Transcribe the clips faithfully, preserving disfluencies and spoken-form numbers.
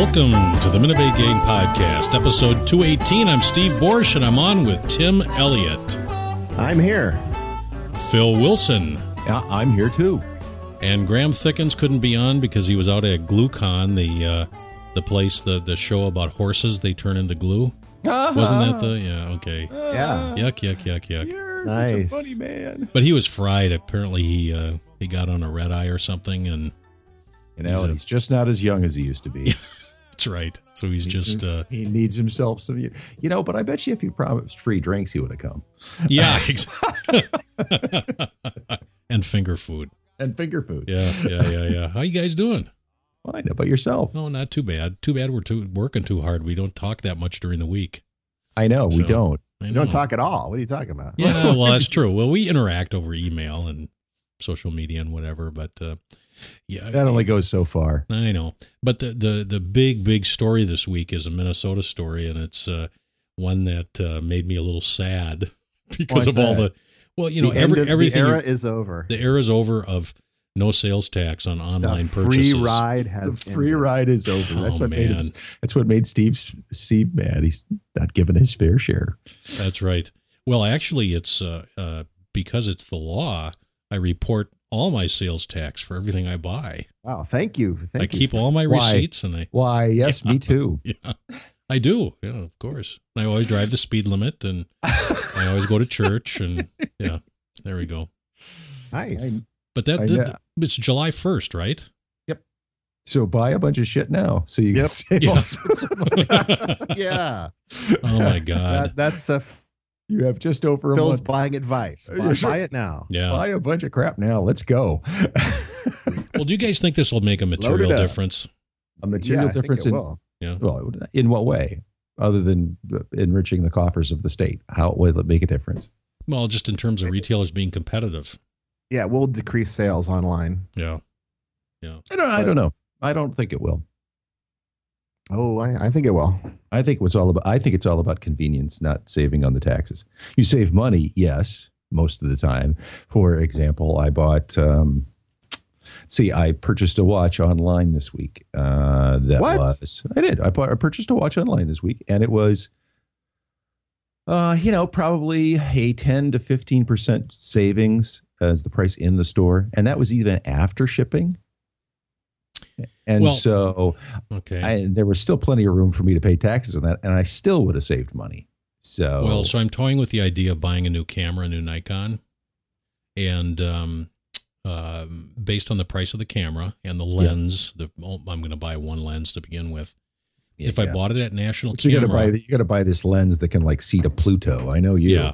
Welcome to the Minute Maid Gang Podcast, episode two eighteen. I'm Steve Borsch, and I'm on with Tim Elliott. I'm here. Phil Wilson. Yeah, I'm here too. And Graham Thickens couldn't be on because he was out at GlueCon, the uh, the place, the, the show about horses they turn into glue. Uh-huh. Wasn't that the, yeah, okay. Yeah. Yuck, yuck, yuck, yuck. You're Nice. such a funny man. But he was fried. Apparently he uh, he got on a red eye or something, and You know, He's a- he's just not as young as he used to be. that's right. So he's just, uh, he needs himself some, you know, but I bet you if you promised free drinks, he would have come. yeah, exactly. And finger food. And finger food. Yeah, yeah, yeah, yeah. How you guys doing? Fine. How about yourself? No, not too bad. Too bad we're too, working too hard. We don't talk that much during the week. I know, we So- don't. I You know. don't talk at all. What are you talking about? Yeah, well, that's true. Well, we interact over email and social media and whatever, but uh, yeah, That only goes so far. I know. But the, the the big big story this week is a Minnesota story, and it's uh, one that uh, made me a little sad because Why of is all that? the well, you know, The end every of- everything. The era you- is over. the era is over of no sales tax on online the free purchases. ride The has free ended. ride is over. Oh, That's what made him, man. that's what made Steve Steve mad. He's not giving his fair share. That's right. Well, actually, it's uh, uh, because it's the law. I report all my sales tax for everything I buy. Wow. Thank you. Thank I you. keep all my Why? receipts, and I Why? Yes, me too. yeah, I do. Yeah, of course. I always drive the speed limit, and I always go to church, and yeah, there we go. Nice. I- But that, I that know. it's July first, right? So buy a bunch of shit now, so you Yep. can save Yeah. all sorts of money. yeah. Oh my God. That, that's uh, You have just over a Phil's month. buying advice. Yeah, Buy, sure. buy it now. Yeah. Buy a bunch of crap now. Let's go. Well, do you guys think this will make a material up. difference? A material Yeah, I think difference it in will. Yeah. well, in what way, other than enriching the coffers of the state? How will it make a difference? Well, just in terms of retailers being competitive. Yeah, we'll decrease sales online. Yeah. Yeah. I don't. I don't know. I don't think it will. Oh, I, I think it will. I think it was all about. I think it's all about convenience, not saving on the taxes. You save money, yes, most of the time. For example, I bought. Um, see, I purchased a watch online this week. Uh, that What? was I did. I, bought, I purchased a watch online this week, and it was. Uh, you know, probably a ten to fifteen percent savings as the price in the store, and that was even after shipping. And Well, so Okay. I, there was still plenty of room for me to pay taxes on that, and I still would have saved money. So, Well, so I'm toying with the idea of buying a new camera, a new Nikon, and um, um, based on the price of the camera and the lens, the oh, I'm going to buy one lens to begin with. yeah, if I yeah. bought it at National But you got to Camera, buy, you got to buy this lens that can like see to Pluto. I know you. yeah.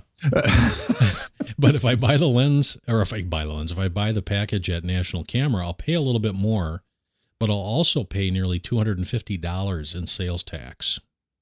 But if I buy the lens, or if I buy the lens, if I buy the package at National Camera, I'll pay a little bit more, but I'll also pay nearly two hundred fifty dollars in sales tax.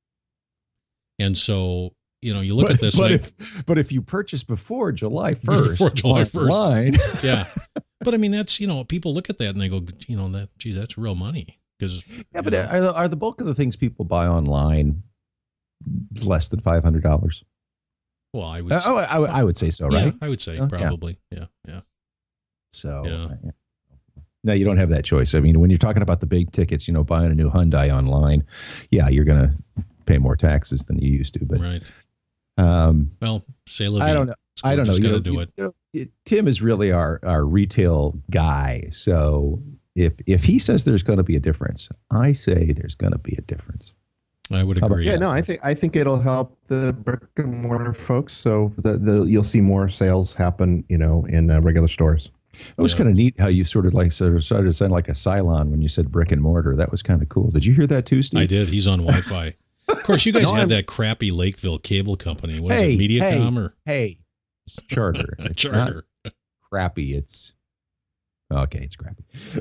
And so, you know, you look but, at this, but and I- if but if you purchase before July first, Before July first. online, yeah. But I mean, that's, you know, people look at that and they go, you know, that, geez, that's real money. Because, yeah. But are the, are the bulk of the things people buy online less than five hundred dollars? well, I would, Uh, oh, I, would- I would say so, right? yeah, I would say Oh, yeah. probably. Yeah. Yeah. So, Yeah. uh, no, you don't have that choice. I mean, when you're talking about the big tickets, you know, buying a new Hyundai online, yeah, you're going to pay more taxes than you used to. But Right. um, Well, say la I vie. don't know. So I we don't know. just You got to know, do you- it. you know, it- Tim is really our our retail guy. So if if he says there's going to be a difference, I say there's going to be a difference. I would How about- agree. Yeah, no, I think I think it'll help the brick and mortar folks. So the, the you'll see more sales happen, you know, in uh, regular stores. It was Yeah. kind of neat how you sort of like sort of started to sound like a Cylon when you said brick and mortar. That was kind of cool. Did you hear that too, Steve? I did. He's on Wi-Fi. Of course, you guys No, have I'm- that crappy Lakeville cable company. What is Hey, it, Mediacom hey. or Hey, it's Charter. It's Charter? not crappy. It's okay. It's crappy.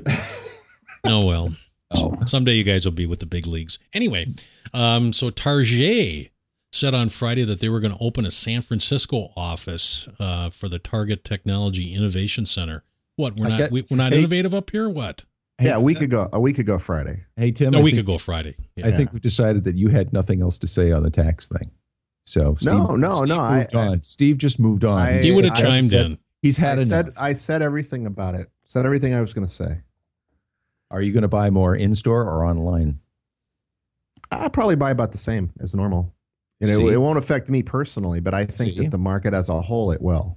Oh, well. Oh. Someday you guys will be with the big leagues. Anyway, um, so Target said on Friday that they were going to open a San Francisco office uh, for the Target Technology Innovation Center. What, we're I not get- we, we're not hey- innovative up here? What? Hey, yeah, a week ago, a week ago Friday. Hey Tim, A I week think, ago Friday. Yeah. I think we decided that you had nothing else to say on the tax thing. So Steve, No, no, Steve no, I- Moved on. Steve just moved on. I- he would have I chimed said- in. He's had I enough. said I said everything about it. Said everything I was going to say. Are you going to buy more in store or online? I probably buy about the same as normal. You know, See? it won't affect me personally, but I think See? that the market as a whole, it will.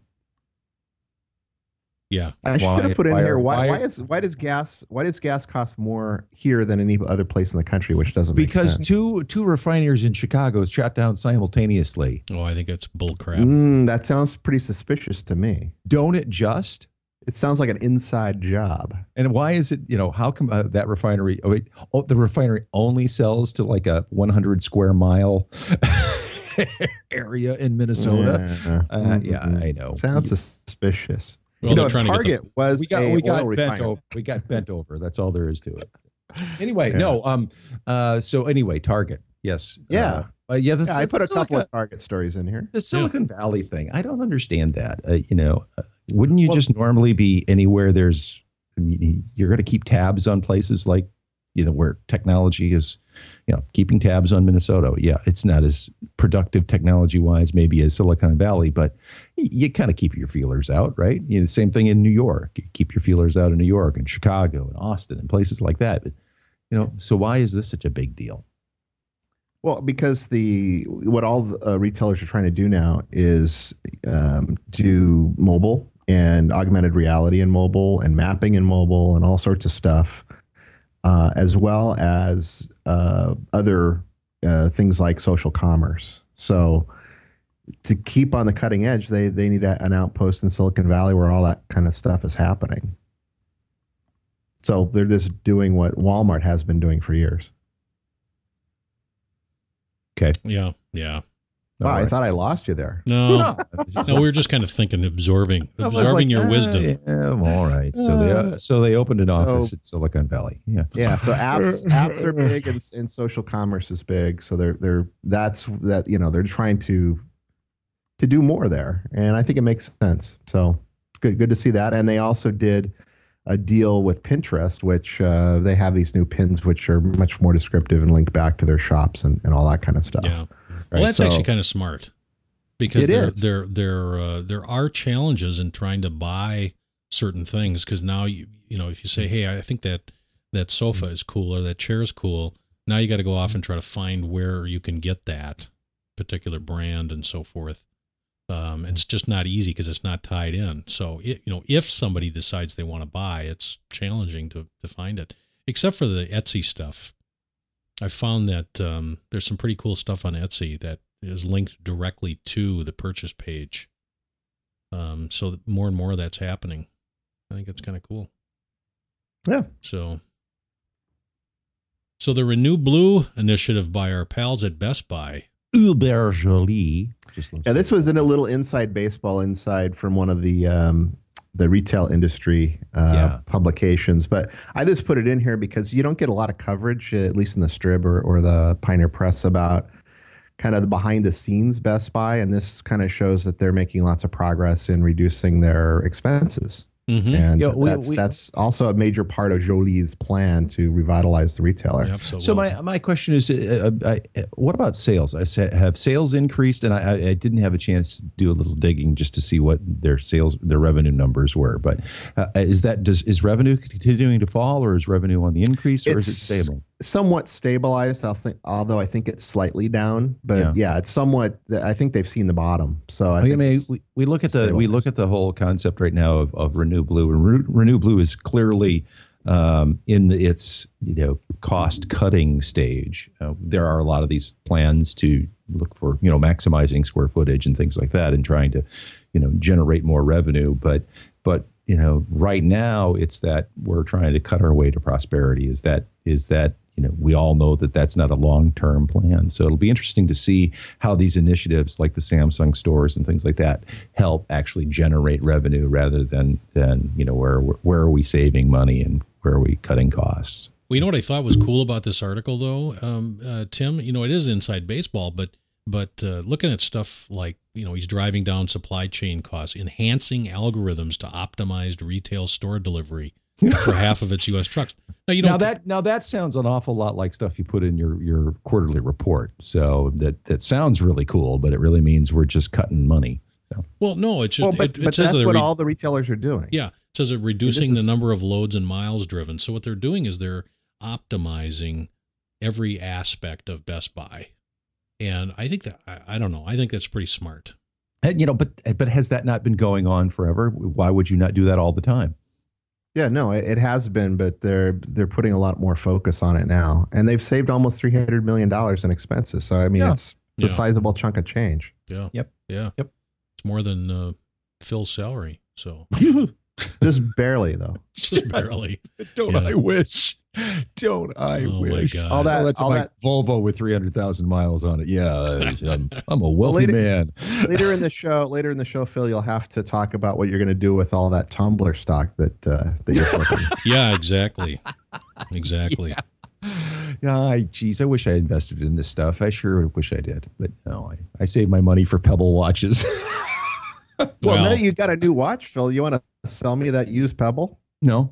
Yeah. I Why- should have put in why here are- why, why- why is why does gas why does gas cost more here than any other place in the country, which doesn't make Because sense. two two refineries in Chicago shut down simultaneously. Oh, I think it's bull crap. Mm, that sounds pretty suspicious to me. Don't it just? It sounds like an inside job. And why is it, you know, how come uh, that refinery, oh, wait, oh, the refinery only sells to like a one hundred square mile area in Minnesota? Yeah, Uh, yeah, Mhm. I know. Sounds suspicious. Well, you know, they're if trying to get the- Target was we got a we got oil bent refiner. over. We got bent over. That's all there is to it. Anyway, Yeah. no. Um. Uh. So anyway, Target. Yes. Yeah. Uh, uh, yeah. The, Yeah, I put the a couple Silicon, of Target stories in here. the Silicon Valley thing. I don't understand that. Uh, you know, uh, wouldn't you Well- just normally be anywhere there's I mean, you're going to keep tabs on places like, you know, where technology is, you know, keeping tabs on Minnesota. Yeah, it's not as productive technology wise, maybe as Silicon Valley, but y- you kind of keep your feelers out, right? You know, the same thing in New York. You keep your feelers out in New York and Chicago and Austin and places like that. But, you know, so why is this such a big deal? Well, because the what all the, uh, retailers are trying to do now is um, do mobile and augmented reality in mobile and mapping in mobile and all sorts of stuff, uh, as well as uh, other uh, things like social commerce. So to keep on the cutting edge, they they need a, an outpost in Silicon Valley where all that kind of stuff is happening. So they're just doing what Walmart has been doing for years. Okay. Yeah. Yeah. Wow, All I right. thought I lost you there. No. It's just- No, we were just kind of thinking, absorbing, I was absorbing like, your ah, wisdom. yeah, all right. So they uh, so they opened an So- office at Silicon Valley. Yeah. Yeah, so apps apps are big and, and social commerce is big. So they're they're that's that you know they're trying to to do more there, and I think it makes sense. So good good to see that. And they also did a deal with Pinterest, which uh, they have these new pins which are much more descriptive and link back to their shops and, and all that kind of stuff. Yeah. Well, Right, that's so- actually kind of smart because It there is. there there uh, there are challenges in trying to buy certain things because now you you know if you say, hey, I think that that sofa is cool or that chair is cool, now you got to go off and try to find where you can get that particular brand and so forth. Um, it's just not easy because it's not tied in. So it, you know, if somebody decides they want to buy, it's challenging to to find it. Except for the Etsy stuff, I found that um, there's some pretty cool stuff on Etsy that is linked directly to the purchase page. Um, so that more and more of that's happening. I think it's kind of cool. Yeah. So, so the Renew Blue initiative by our pals at Best Buy. Uber Jolie. Just looks Yeah, this was in a little inside baseball inside from one of the um, the retail industry uh, Yeah. publications. But I just put it in here because you don't get a lot of coverage, uh, at least in the Strib or, or the Pioneer Press, about kind of the behind the scenes Best Buy. And this kind of shows that they're making lots of progress in reducing their expenses. Mm-hmm. And Yeah, we- that's we- that's also a major part of Jolie's plan to revitalize the retailer. Absolutely. So my my question is, uh, uh, I, what about sales? I said, have sales increased? And I, I I didn't have a chance to do a little digging just to see what their sales, their revenue numbers were. But uh, is that does is revenue continuing to fall, or is revenue on the increase, or is it It's stable? Somewhat stabilized. I'll think, although I think it's slightly down, but Yeah. yeah, it's somewhat. I think they've seen the bottom. So I, I, think mean, it's- we, we look at the we stabilized. look at the whole concept right now of, of Renew Blue, and Re- Renew Blue is clearly um, in the, its you know cost cutting stage. Uh, there are a lot of these plans to look for you know maximizing square footage and things like that, and trying to you know generate more revenue. But but you know right now it's that we're trying to cut our way to prosperity. Is that is that you know, we all know that that's not a long-term plan. So it'll be interesting to see how these initiatives like the Samsung stores and things like that help actually generate revenue rather than, than you know, where, where are we saving money and where are we cutting costs? Well, you know what I thought was cool about this article, though, um, uh, Tim? You know, it is inside baseball, but but uh, looking at stuff like, you know, he's driving down supply chain costs, enhancing algorithms to optimized retail store delivery for half of its U S trucks. Now, you don't Now that now that sounds an awful lot like stuff you put in your, your quarterly report. So that that sounds really cool, but it really means we're just cutting money. So. well, no, it's just well, but, it, it but says that's that what re- all the retailers are doing. yeah, it says that reducing is- the number of loads and miles driven. So what they're doing is they're optimizing every aspect of Best Buy. And I think that, I, I don't know, I think that's pretty smart. And, you know, but but has that not been going on forever? Why would you not do that all the time? Yeah, no, it, it has been, but they're they're putting a lot more focus on it now, and they've saved almost three hundred million dollars in expenses. So I mean, Yeah. it's it's a Yeah. sizable chunk of change. Yeah. Yep. Yeah. Yep. It's more than uh, Phil's salary. So Just barely, though. just barely. Don't Yeah. I wish? Don't I Oh, my wish? God. All that, Oh, that's all my that. Volvo with three hundred thousand miles on it. Yeah, I'm, I'm a wealthy later- man. Later in the show, later in the show, Phil, you'll have to talk about what you're going to do with all that Tumblr stock that uh, that you're flipping. Yeah, exactly. Exactly. Yeah, I, geez, I wish I invested in this stuff. I sure wish I did, but no, I, I saved my money for Pebble watches. Well, Well- now that you got a new watch, Phil, you want to sell me that used Pebble? No,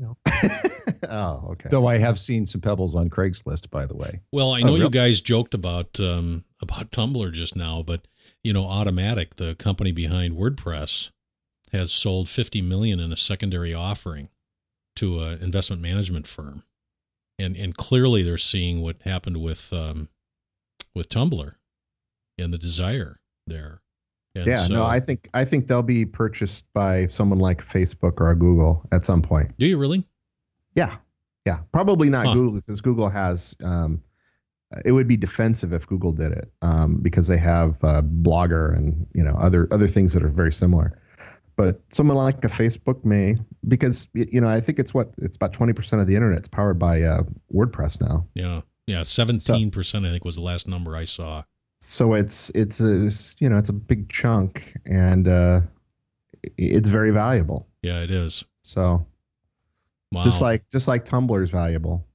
Oh, okay. though I have seen some Pebbles on Craigslist, by the way. Well, I Oh, know you really? guys joked about um, about Tumblr just now, but you know, Automatic, the company behind WordPress, has sold fifty million dollars in a secondary offering to an investment management firm, and and clearly they're seeing what happened with um, with Tumblr and the desire there. And yeah, so- no, I think I think they'll be purchased by someone like Facebook or a Google at some point. do you really? Yeah, yeah, probably not Huh. Google, because Google has. Um, it would be defensive if Google did it, um, because they have uh, Blogger and you know other other things that are very similar. But someone like a Facebook may, because y- you know I think it's what it's about twenty percent of the internet's powered by uh, WordPress now. Yeah, yeah, seventeen percent I think was the last number I saw. So it's it's a you know it's a big chunk, and uh, i- it's very valuable. Yeah, it is. So Wow. just like just like Tumblr is valuable.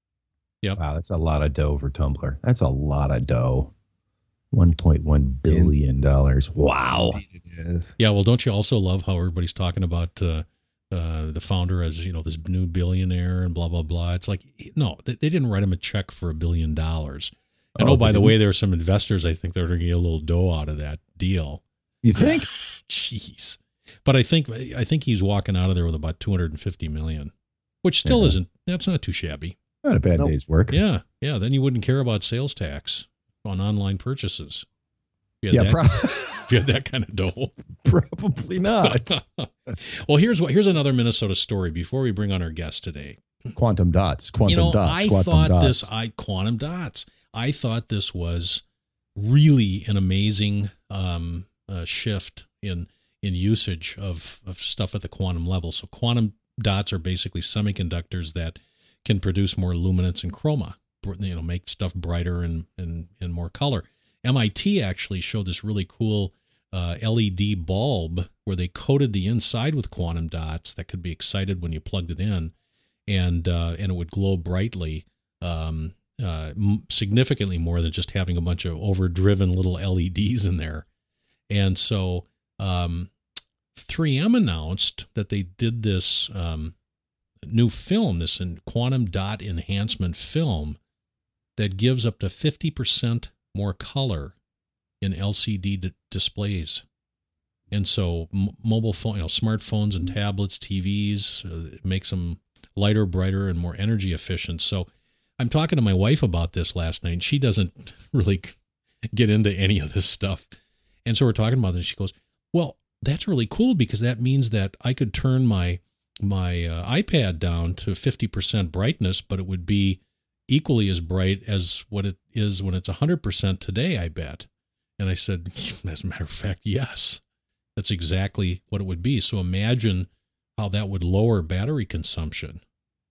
Wow, that's a lot of dough for Tumblr. That's a lot of dough. one point one billion dollars. Wow. It is. Yeah, well, don't you also love how everybody's talking about uh, uh, the founder as, you know, this new billionaire and blah, blah, blah? It's like, no, they, they didn't write him a check for a billion dollars. And Oh, oh, by they the didn't? way, there are some investors, I think, that are going to get a little dough out of that deal. You think? Jeez. But I think I think he's walking out of there with about two hundred fifty million, which still Yeah. isn't, that's not too shabby. Not a bad Nope. day's work. Yeah, yeah, then you wouldn't care about sales tax on online purchases. If you had, Yeah, that, pro- if you had that kind of dough. probably not. Well, here's what here's another Minnesota story before we bring on our guest today. Quantum dots. Quantum you know, dots. I quantum thought dots. this I quantum dots. I thought this was really an amazing um, uh, shift in in usage of of stuff at the quantum level. So quantum dots are basically semiconductors that can produce more luminance and chroma, you know, make stuff brighter and and and more color. M I T actually showed this really cool uh, L E D bulb where they coated the inside with quantum dots that could be excited when you plugged it in, and uh, and it would glow brightly, um, uh, m- significantly more than just having a bunch of overdriven little L E Ds in there. And so um, three M announced that they did this um, new film, this in quantum dot enhancement film that gives up to fifty percent more color in L C D d- displays. And so m- mobile phone, you know, smartphones and tablets, T Vs, uh, it makes them lighter, brighter, and more energy efficient. So I'm talking to my wife about this last night, and she doesn't really get into any of this stuff. And so we're talking about this. She goes, well, that's really cool because that means that I could turn my my uh, iPad down to fifty percent brightness, but it would be equally as bright as what it is when it's one hundred percent today, I bet. And I said, as a matter of fact, yes, that's exactly what it would be. So imagine how that would lower battery consumption.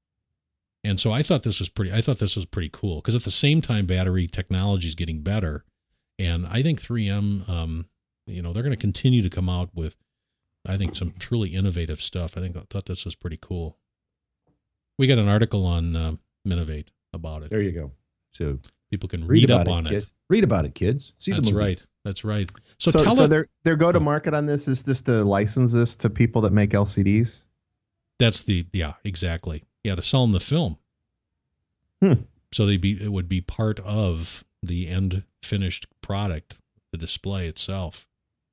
And so I thought this was pretty, I thought this was pretty cool because at the same time, battery technology is getting better. And I think three M, um, you know, they're going to continue to come out with, I think, some truly innovative stuff. I think I thought this was pretty cool. We got an article on uh, Minovate about it. There you go. So People can read, read, about up on it. Kids. Read about it, kids. See That's the movie. right. That's right. So, So, tell so it. their their go to market on this is just to license this to people that make L C Ds. That's the yeah, exactly. Yeah, to sell them the film. Hmm. So they be it would be part of the end finished product, the display itself.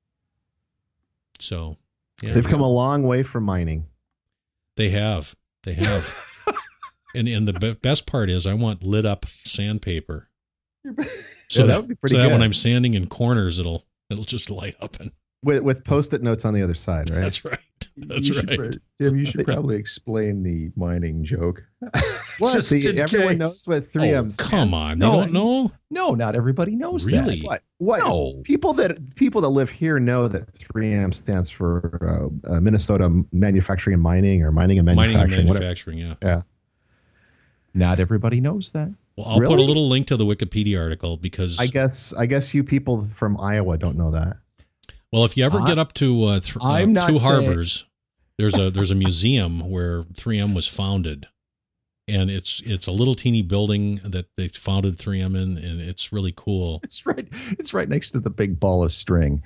So yeah, They've come a long way from mining. they have. They have. And and the be- best part is I want lit up sandpaper. So Yeah, that that, would be pretty so that good. when I'm sanding in corners, it'll it'll just light up. And with with post-it notes on the other side, right? that's right. That's You should right. pro- Tim, you should probably explain the mining joke. What? Just See, in everyone case. knows what three M Oh, stands. come on. No, you don't know? No, not everybody knows Really? that. What? What? No. People that people that live here know that three M stands for uh, uh, Minnesota Manufacturing and Mining, or Mining and Mining Manufacturing. and whatever. manufacturing, yeah. Yeah. Not everybody knows that. Well, I'll put a Really? little link to the Wikipedia article because, I guess I guess you people from Iowa don't know that. well, if you ever I- get up to uh, th- uh, I'm not Two saying- Harbors, there's a there's a museum where three M was founded, and it's it's a little teeny building that they founded three M in, and it's really cool. It's right. It's right next to the big ball of string.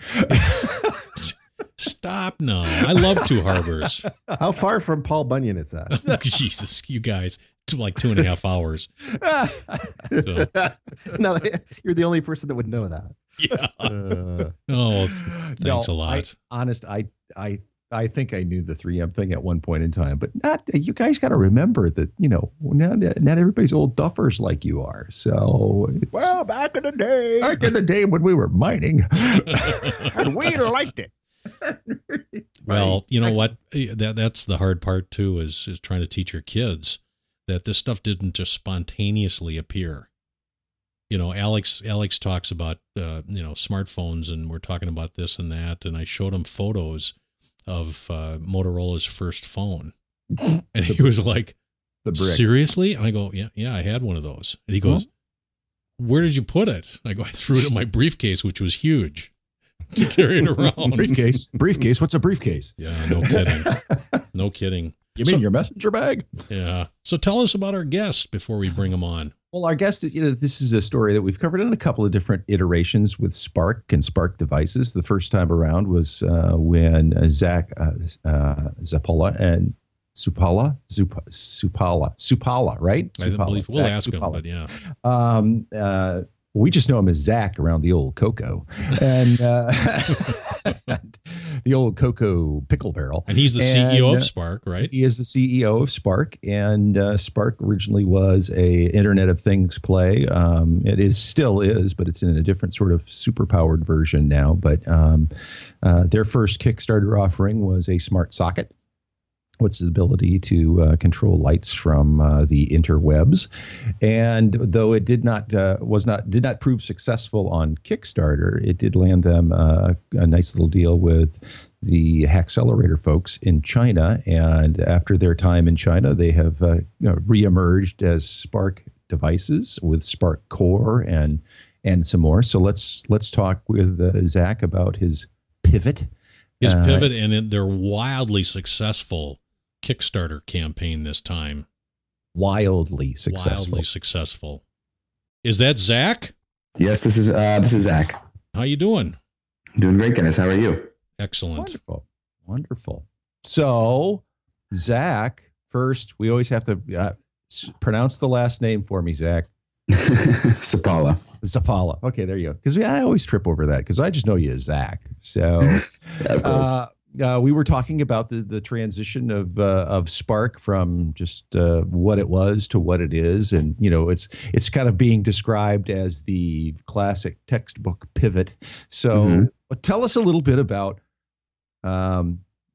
Stop! No, I love Two Harbors. How far from Paul Bunyan is that? Jesus, you guys, to like two and a half hours. So, No, you're the only person that would know that. yeah. Uh, Oh, thanks a lot. I, honest, I, I, I think I knew the three M thing at one point in time, but not. You guys got to remember that you know not, not everybody's old duffers like you are. So, it's, well, back in the day, back in the day when we were mining, and we liked it. Well, you know what? That that's the hard part too, is, is trying to teach your kids that this stuff didn't just spontaneously appear. You know, Alex Alex talks about uh, you know smartphones, and we're talking about this and that, and I showed him photos of uh, Motorola's first phone, and he was like, the brick. "Seriously?" And I go, "Yeah, yeah, I had one of those." And he goes, "Where did you put it?" I go, "I threw it in my briefcase, which was huge, to carry it around." briefcase. Briefcase. What's a briefcase? Yeah, no kidding. No kidding. You mean So- your messenger bag? Yeah. So tell us about our guests before we bring them on. Well, our guest, you know, this is a story that we've covered in a couple of different iterations with Spark and Spark devices. The first time around was uh, when uh, Zach uh, uh, Zapala and Supala, Zup- Supala, Supala, right? I Supala, believe we'll Zach ask Supala. them, but yeah. Um, uh, we just know him as Zach around the old Coco and uh, the old Coco pickle barrel. And he's the C E O And, of uh, Spark, right? He is the C E O of Spark, and uh, Spark originally was a Internet of Things play. Um, it is still is, but it's in a different sort of super powered version now. But um, uh, their first Kickstarter offering was a smart socket, which is the ability to uh, control lights from uh, the interwebs. And though it did not uh, was not did not prove successful on Kickstarter, it did land them uh, a nice little deal with the Hackcelerator folks in China. And after their time in China, they have uh, you know, reemerged as Spark devices with Spark Core and and some more. So let's let's talk with uh, Zach about his pivot. His Uh, pivot and it- their wildly successful Kickstarter campaign this time. Wildly successful. Wildly successful. Is that Zach? Yes, this is uh, this is Zach. How you doing? Doing great, Dennis. How are you? Excellent. Wonderful. Wonderful. So, Zach, first, we always have to uh, s- pronounce the last name for me, Zach. Sapala. Zapala. Okay, there you go. Because I always trip over that because I just know you as Zach. So, Yeah, of course. uh, uh, we were talking about the, the transition of uh, of Spark from just uh, what it was to what it is, and you know, it's it's kind of being described as the classic textbook pivot. So, Mhm. tell us a little bit about, um,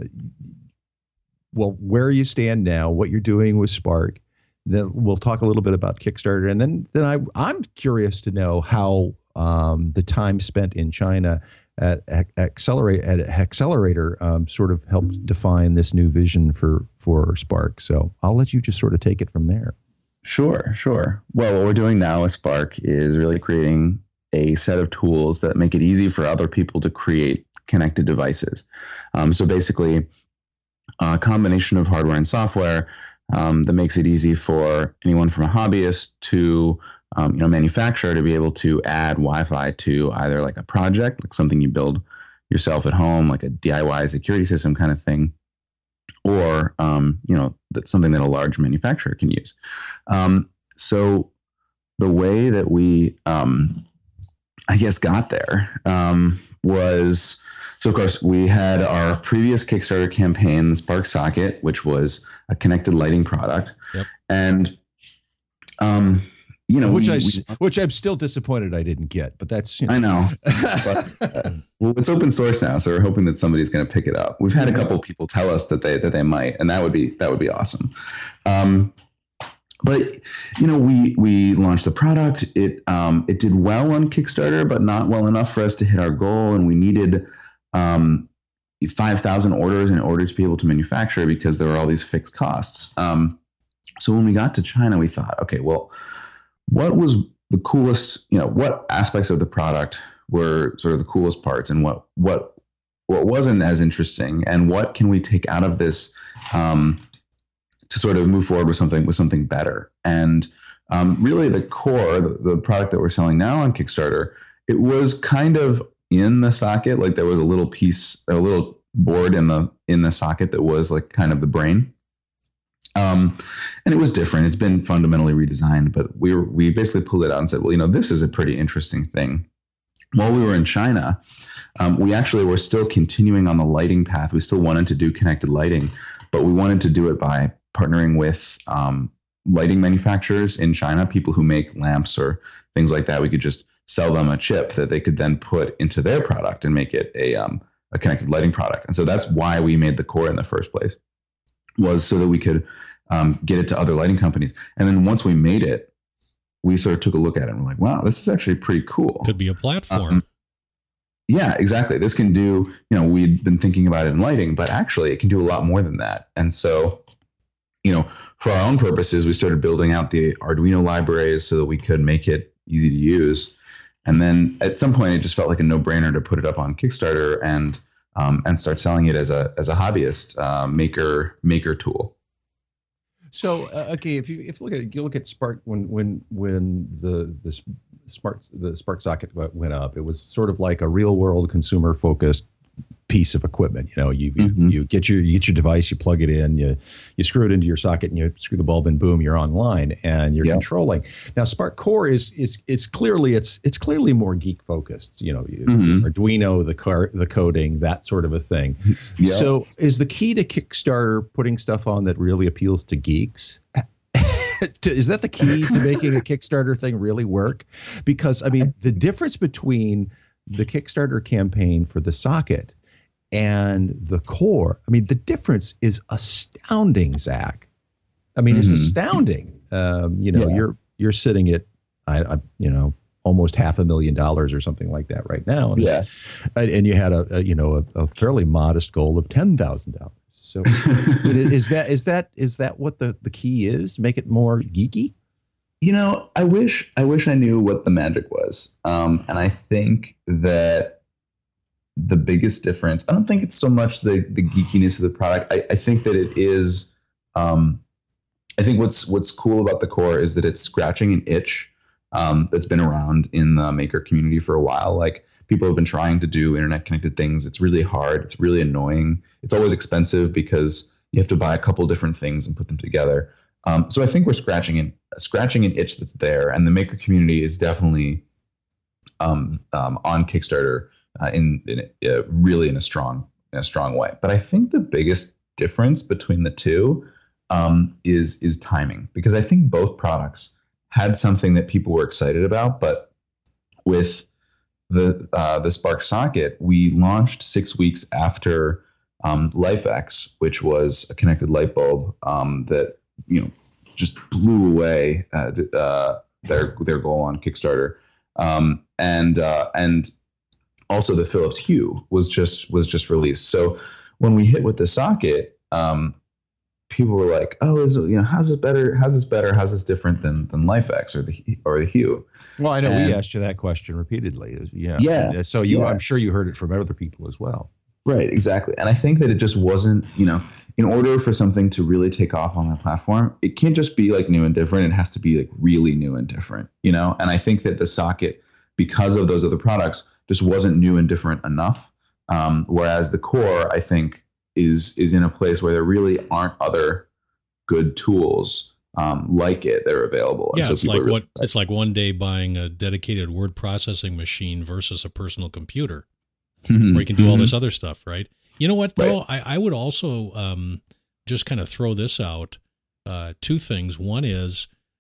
well, where you stand now, what you're doing with Spark. Then we'll talk a little bit about Kickstarter, and then then I I'm curious to know how um, the time spent in China at Ac- Accelerate at Accelerator um, sort of helped define this new vision for for Spark. So I'll let you just sort of take it from there. Sure, sure. Well, what we're doing now with Spark is really creating a set of tools that make it easy for other people to create connected devices. Um, so basically, a combination of hardware and software um, that makes it easy for anyone from a hobbyist to um, you know manufacturer to be able to add Wi-Fi to either like a project, like something you build yourself at home, like a D I Y security system kind of thing, or um, you know that's something that a large manufacturer can use. Um, so the way that we, um, I guess, got there um, was, so of course we had our previous Kickstarter campaign, the Spark Socket, which was a connected lighting product. Yep. And Um, you know, which we, I we, which I'm still disappointed I didn't get, but that's you know. I know. But, uh, well, it's open source now, so we're hoping that somebody's going to pick it up. We've had a couple of people tell us that they that they might, and that would be that would be awesome. Um, but you know, we we launched the product. It um, it did well on Kickstarter, but not well enough for us to hit our goal, and we needed um, five thousand orders in order to be able to manufacture because there were all these fixed costs. Um, so when we got to China, we thought, okay, well, what was the coolest, you know, what aspects of the product were sort of the coolest parts, and what what what wasn't as interesting, and what can we take out of this um, to sort of move forward with something with something better. And um, really, the core, the, the product that we're selling now on Kickstarter, it was kind of in the socket, like there was a little piece, a little board in the in the socket that was like kind of the brain. Um, and it was different. It's been fundamentally redesigned, but we were, we basically pulled it out and said, well, you know, this is a pretty interesting thing. While we were in China, um, we actually were still continuing on the lighting path. We still wanted to do connected lighting, but we wanted to do it by partnering with um, lighting manufacturers in China, people who make lamps or things like that. We could just sell them a chip that they could then put into their product and make it a, um, a connected lighting product. And so that's why we made the core in the first place, was so that we could um, get it to other lighting companies. And then once we made it, we sort of took a look at it and we're like, wow, this is actually pretty cool. Could be a platform. Um, yeah, exactly. This can do, you know, we'd been thinking about it in lighting, but actually it can do a lot more than that. And so, you know, for our own purposes, we started building out the Arduino libraries so that we could make it easy to use. And then at some point, it just felt like a no-brainer to put it up on Kickstarter and um, and start selling it as a as a hobbyist uh, maker maker tool. So uh, okay, if you if you look at you look at Spark when when when the the Spark the Spark socket went up, it was sort of like a real world consumer focused piece of equipment. You know, you mm-hmm. you, you get your you get your device, you plug it in, you you screw it into your socket, and you screw the bulb in. Boom, you're online and you're yep. controlling. Now, Spark Core is is it's clearly it's it's clearly more geek focused. You know, mm-hmm. Arduino, the car, the coding, that sort of a thing. Yep. So, is the key to Kickstarter putting stuff on that really appeals to geeks? Is that the key to making a Kickstarter thing really work? Because I mean, the difference between the Kickstarter campaign for the socket and the core, I mean, the difference is astounding, Zach. I mean, mm-hmm. it's astounding. Um, you know, yeah. you're you're sitting at, I, I, you know, almost half a million dollars or something like that right now. And yeah, and you had a, a you know a, a fairly modest goal of ten thousand dollars. So is that is that is that what the the key is? Make it more geeky? You know, I wish I wish I knew what the magic was, um, and I think that the biggest difference, I don't think it's so much the the geekiness of the product. I, I think that it is. Um, I think what's what's cool about the core is that it's scratching an itch um, that's been around in the maker community for a while. Like people have been trying to do internet connected things. It's really hard. It's really annoying. It's always expensive because you have to buy a couple different things and put them together. Um, so I think we're scratching an scratching an itch that's there, and the maker community is definitely um, um, on Kickstarter. Uh, in, in uh, really in a strong in a strong way. But I think the biggest difference between the two um, is is timing, because I think both products had something that people were excited about. But with the uh, the Spark socket, we launched six weeks after um, LifeX, which was a connected light bulb um, that you know just blew away uh, uh, their their goal on Kickstarter, um, and uh, and also the Philips Hue was just was just released. So when we hit with the socket, um, people were like, "Oh, is it, you know, how's this better? How's this better? How's this different than than LifeX or the or the Hue?" Well, I know and, we asked you that question repeatedly. Yeah, yeah. So you, yeah. I'm sure you heard it from other people as well. Right, exactly. And I think that it just wasn't, you know, in order for something to really take off on that platform, it can't just be like new and different. It has to be like really new and different, you know. And I think that the socket, because of those other products, just wasn't new and different enough. Um, whereas the core, I think, is is in a place where there really aren't other good tools um, like it that are available. Yeah, and so it's like really what it's like one day buying a dedicated word processing machine versus a personal computer, mm-hmm. where you can do mm-hmm. all this other stuff, right? You know what, though? Right. I, I would also um, just kind of throw this out. Uh, two things. One is,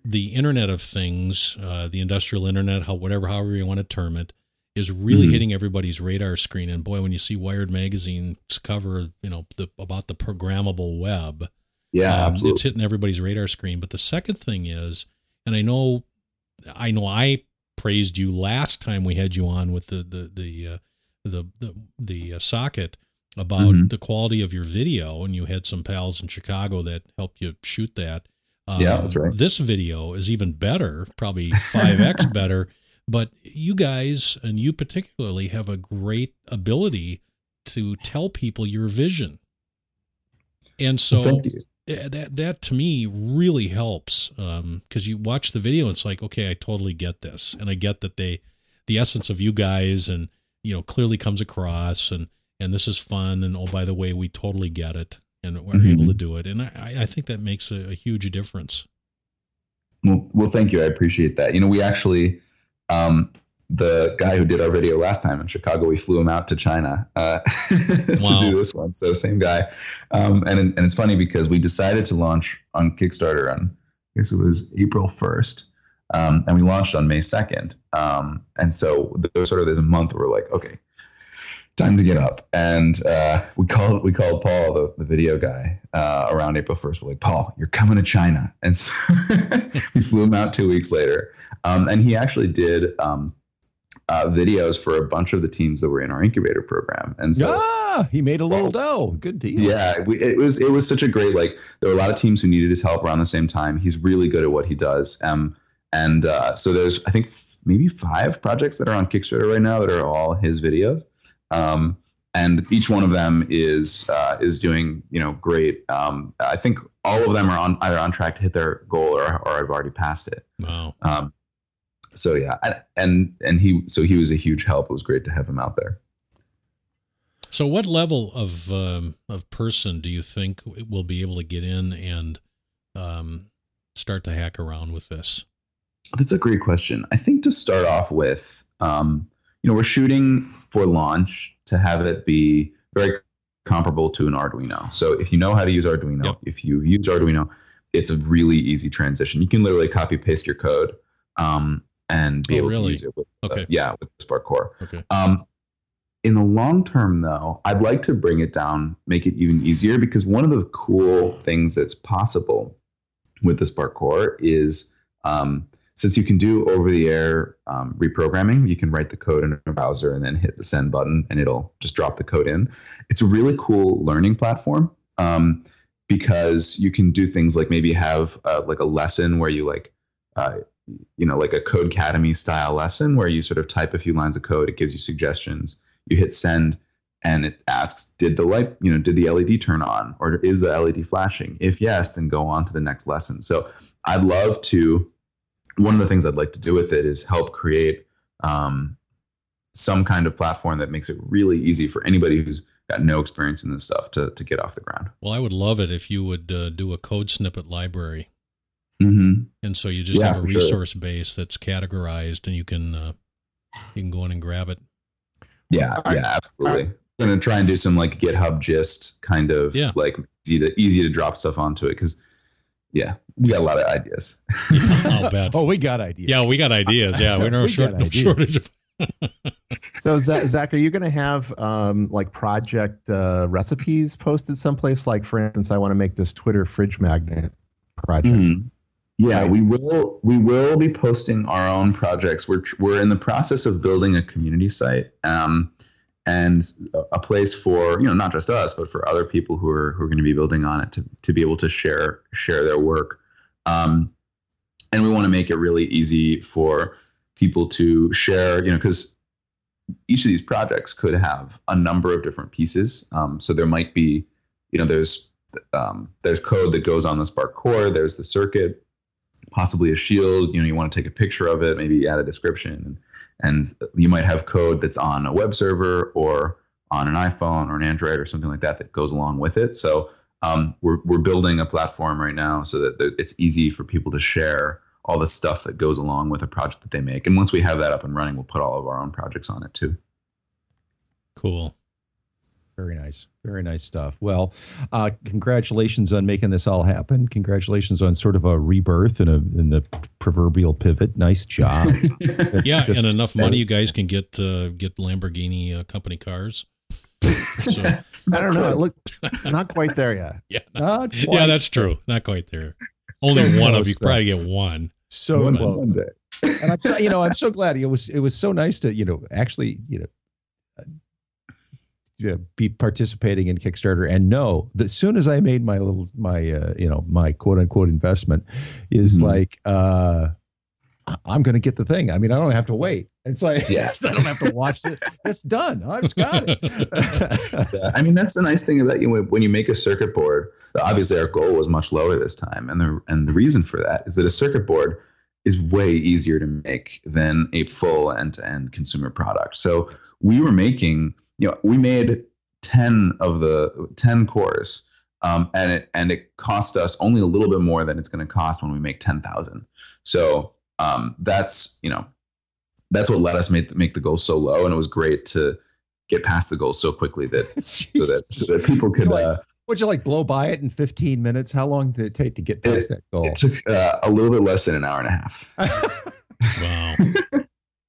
the Internet of Things, uh, the industrial internet, how whatever, however you want to term it, is really mm-hmm. hitting everybody's radar screen. And boy, when you see Wired Magazine's cover, you know, the, about the programmable web, yeah, um, absolutely. it's hitting everybody's radar screen. But the second thing is, and I know, I know, I praised you last time we had you on with the the the uh, the the, the uh, socket about mm-hmm. the quality of your video, and you had some pals in Chicago that helped you shoot that. Um, yeah, that's right. This video is even better, probably five X better. But you guys, and you particularly, have a great ability to tell people your vision. And so well, thank you. that, that to me really helps, um, because you watch the video and it's like, okay, I totally get this. And I get that they, the essence of you guys and, you know, clearly comes across, and, and this is fun. And, oh, by the way, we totally get it, and we're mm-hmm. able to do it. And I, I think that makes a, a huge difference. Well, well, thank you. I appreciate that. You know, we actually, Um, the guy who did our video last time in Chicago, we flew him out to China uh, to wow. do this one. So same guy. Um, and, and it's funny because we decided to launch on Kickstarter on, I guess it was April first. Um, and we launched on May second. Um, and so there was sort of this month where we're like, okay, time to get up. And uh, we called we called Paul, the, the video guy, uh, around April first. We're like, Paul, you're coming to China. And so we flew him out two weeks later. Um, and he actually did um, uh, videos for a bunch of the teams that were in our incubator program. And so ah, he made a little dough. Good deal. Yeah, we, it was it was such a great, like, there were a lot of teams who needed his help around the same time. He's really good at what he does. Um, and uh, so there's, I think, maybe five projects that are on Kickstarter right now that are all his videos. Um, and each one of them is uh, is doing, you know, great. Um, I think all of them are on either on track to hit their goal or or I've already passed it. Wow. Um, so yeah, and and he so he was a huge help. It was great to have him out there. So what level of um, of person do you think will be able to get in and um, start to hack around with this? That's a great question. I think to start off with, um, you know, we're shooting for launch to have it be very comparable to an Arduino. So if you know how to use Arduino, yep. if you use Arduino, it's a really easy transition. You can literally copy paste your code um, and be oh, able really? to use it with, okay. uh, yeah, with Spark Core. Okay. Um, in the long term, though, I'd like to bring it down, make it even easier, because one of the cool things that's possible with the Spark Core is um, since you can do over-the-air um, reprogramming, you can write the code in a browser and then hit the send button, and it'll just drop the code in. It's a really cool learning platform um, because you can do things like maybe have uh, like a lesson where you like, uh, you know, like a Codecademy style lesson where you sort of type a few lines of code. It gives you suggestions. You hit send, and it asks, did the light, you know, did the L E D turn on, or is the L E D flashing? If yes, then go on to the next lesson. So I'd love to. One of the things I'd like to do with it is help create um, some kind of platform that makes it really easy for anybody who's got no experience in this stuff to to get off the ground. Well, I would love it if you would uh, do a code snippet library. Mm-hmm. And so you just yeah, have a resource sure. base that's categorized, and you can uh, you can go in and grab it. Yeah, All yeah, right. absolutely. Right. I'm going to try and do some like GitHub gist kind of yeah. like easy to, easy to drop stuff onto it because, yeah, we got a lot of ideas. Yeah, I'll bet. Oh, we got ideas. Yeah, we got ideas. Yeah, we're no, We short, got no ideas. shortage of. So Zach, Zach, are you going to have um, like project uh, recipes posted someplace? Like, for instance, I want to make this Twitter fridge magnet project. Mm-hmm. Yeah, Right. we will. We will be posting our own projects. We're we're in the process of building a community site um, and a place for, you know, not just us, but for other people who are who are going to be building on it to to be able to share share their work. Um, and we want to make it really easy for people to share, you know, because each of these projects could have a number of different pieces. Um, so there might be, you know, there's um, there's code that goes on the Spark Core. There's the circuit. Possibly a shield, you know, you want to take a picture of it, maybe add a description, and, and you might have code that's on a web server or on an iPhone or an Android or something like that that goes along with it. So um, we're we're building a platform right now so that it's easy for people to share all the stuff that goes along with a project that they make. And once we have that up and running, we'll put all of our own projects on it too. Cool. Very nice. Very nice stuff. Well, uh, congratulations on making this all happen. Congratulations on sort of a rebirth and a in the proverbial pivot. Nice job. Yeah, just, and enough money, you guys can get uh, get Lamborghini uh, company cars. So, I don't know. Look, not quite there yet. yeah, Not yeah, quite. that's true. Not quite there. Only So one of close, you though. probably get one. So One- close. one day. And I'm so, you know, I'm so glad it was it was so nice to, you know, actually, you know, uh, yeah, be participating in Kickstarter and know that as soon as I made my little my uh, you know, my quote unquote investment is Mhm. like uh I'm going to get the thing. I mean, I don't have to wait. It's like, Yes. I don't have to watch it. It's done. I've got it. Yeah, I mean, that's the nice thing about you know, when you make a circuit board. Obviously, our goal was much lower this time, and the and the reason for that is that a circuit board is way easier to make than a full end-to-end consumer product. So we were making, you know, we made ten of the ten cores, um, and it and it cost us only a little bit more than it's going to cost when we make ten thousand. So um, that's you know. That's what let us make make the goal so low, and it was great to get past the goal so quickly that so that so that people could. Like, uh, would you like blow by it in fifteen minutes? How long did it take to get past that goal? it took uh, a little bit less than an hour and a half. Wow.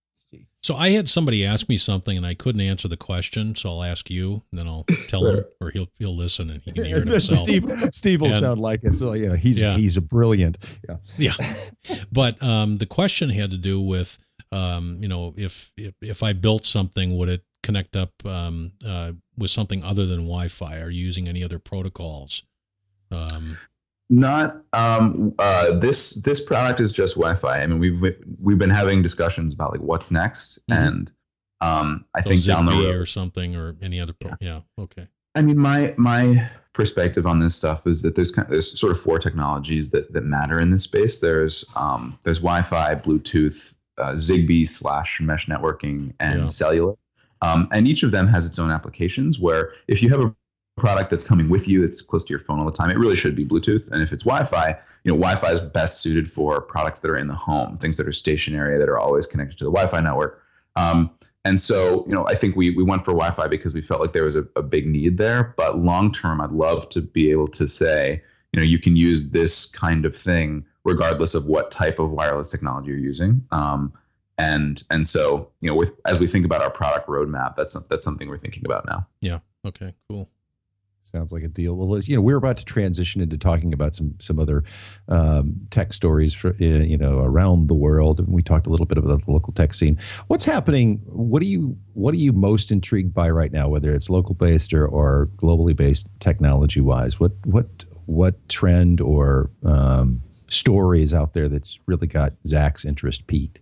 So I had somebody ask me something and I couldn't answer the question, so I'll ask you, and then I'll tell Sure. him, or he'll he'll listen and he can hear it himself. Steve, Steve will And- sound like it. So you know, he's Yeah. he's a brilliant. Yeah. Yeah, but um, the question had to do with, um, you know, if, if if I built something, would it connect up um, uh, with something other than Wi-Fi? Are you using any other protocols? Um, Not um, uh, this. This product is just Wi-Fi. I mean, we've we've been having discussions about like what's next, Mhm. and um, I so think down the Zigbee road. or something, or any other. Pro- yeah. Okay. I mean, my my perspective on this stuff is that there's kind of, there's sort of four technologies that that matter in this space. There's um, there's Wi-Fi, Bluetooth, uh, Zigbee slash mesh networking, and Yeah. cellular. Um, and each of them has its own applications. Where if you have a product that's coming with you, that's close to your phone all the time, it really should be Bluetooth. And if it's Wi-Fi, you know, Wi-Fi is best suited for products that are in the home, things that are stationary, that are always connected to the Wi-Fi network. Um, and so, you know, I think we we went for Wi-Fi because we felt like there was a, a big need there. But long term, I'd love to be able to say, you know, you can use this kind of thing regardless of what type of wireless technology you're using. Um, and and so, you know, with as we think about our product roadmap, that's that's something we're thinking about now. Yeah. Okay. Cool. Sounds like a deal. Well, you know, we're about to transition into talking about some some other um, tech stories for uh, you know around the world, and we talked a little bit about the local tech scene. What's happening? What are you What are you most intrigued by right now? Whether it's local based or, or globally based, technology wise, what what what trend or um, story is out there that's really got Zach's interest peaked?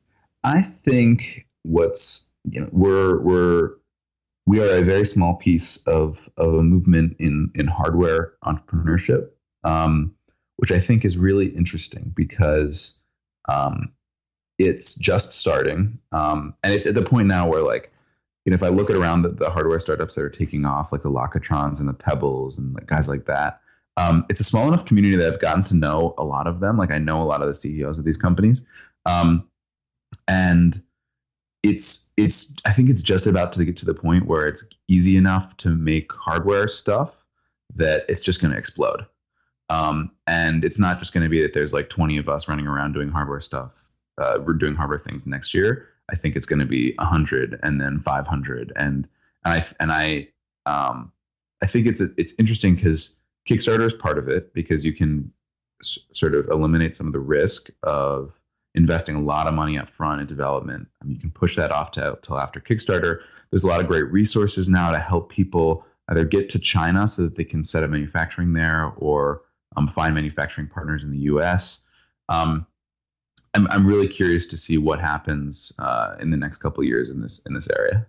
I think what's you know we're we're we are a very small piece of, of a movement in, in hardware entrepreneurship, um, which I think is really interesting because um, it's just starting. Um, and it's at the point now where, like, you know, if I look at around the, the hardware startups that are taking off, like the Locatrons and the Pebbles and like guys like that, um, it's a small enough community that I've gotten to know a lot of them. Like, I know a lot of the C E Os of these companies. Um, and It's it's I think it's just about to get to the point where it's easy enough to make hardware stuff that it's just going to explode. Um, and it's not just going to be that there's like twenty of us running around doing hardware stuff. Uh, we're doing hardware things next year. I think it's going to be one hundred and then five hundred. And, and I and I um, I think it's it's interesting because Kickstarter is part of it because you can s- sort of eliminate some of the risk of investing a lot of money up front in development. Um, you can push that off to, till after Kickstarter. There's a lot of great resources now to help people either get to China so that they can set up manufacturing there or um, find manufacturing partners in the U S. Um, I'm, I'm really curious to see what happens uh, in the next couple of years in this in this area.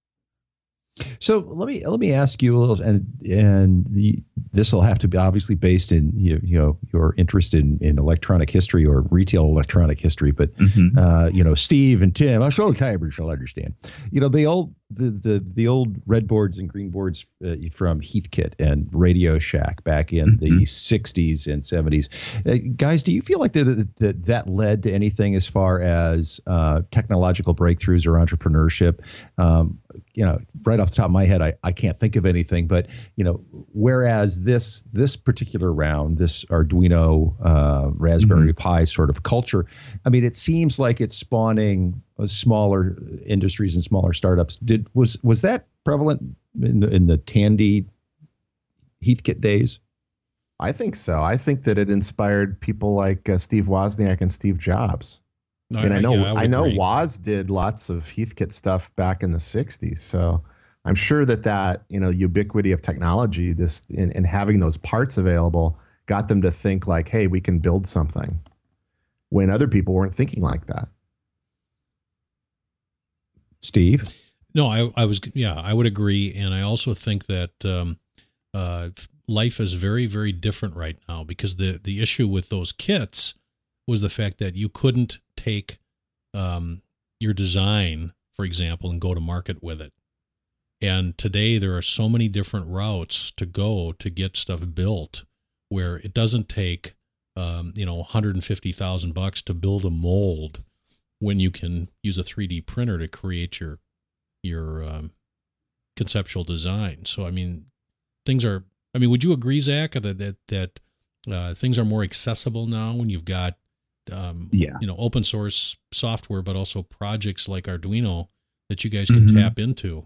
So let me let me ask you a little, and and this will have to be obviously based in you, you know your interest in, in electronic history or retail electronic history. But Mm-hmm. uh, you know, Steve and Tim, I'm sure Tiber shall understand. You know, they all the the the old red boards and green boards uh, from Heathkit and Radio Shack back in mm-hmm. the sixties and seventies. Uh, guys, do you feel like that, that that led to anything as far as uh, technological breakthroughs or entrepreneurship? Um, you know, right off the top of my head, I, I can't think of anything, but, you know, whereas this this particular round, this Arduino uh, Raspberry mm-hmm. Pi sort of culture, I mean, it seems like it's spawning smaller industries and smaller startups. Did was was that prevalent in the, in the Tandy Heathkit days? I think so. I think that it inspired people like uh, Steve Wozniak and Steve Jobs. No, and I know yeah, I, I know agree. Woz did lots of Heathkit stuff back in the sixties. So I'm sure that that, you know, ubiquity of technology, this and, and having those parts available got them to think like, hey, we can build something when other people weren't thinking like that. Steve? No, I, I was, yeah, I would agree. And I also think that um, uh, life is very, very different right now because the, the issue with those kits was the fact that you couldn't take um, your design, for example, and go to market with it. And today there are so many different routes to go to get stuff built where it doesn't take, um, you know, one hundred fifty thousand bucks to build a mold when you can use a three D printer to create your, your um, conceptual design. So, I mean, things are, I mean, would you agree, Zach, that, that, that uh, things are more accessible now when you've got, Um, yeah. you know, open source software, but also projects like Arduino that you guys can mm-hmm. tap into?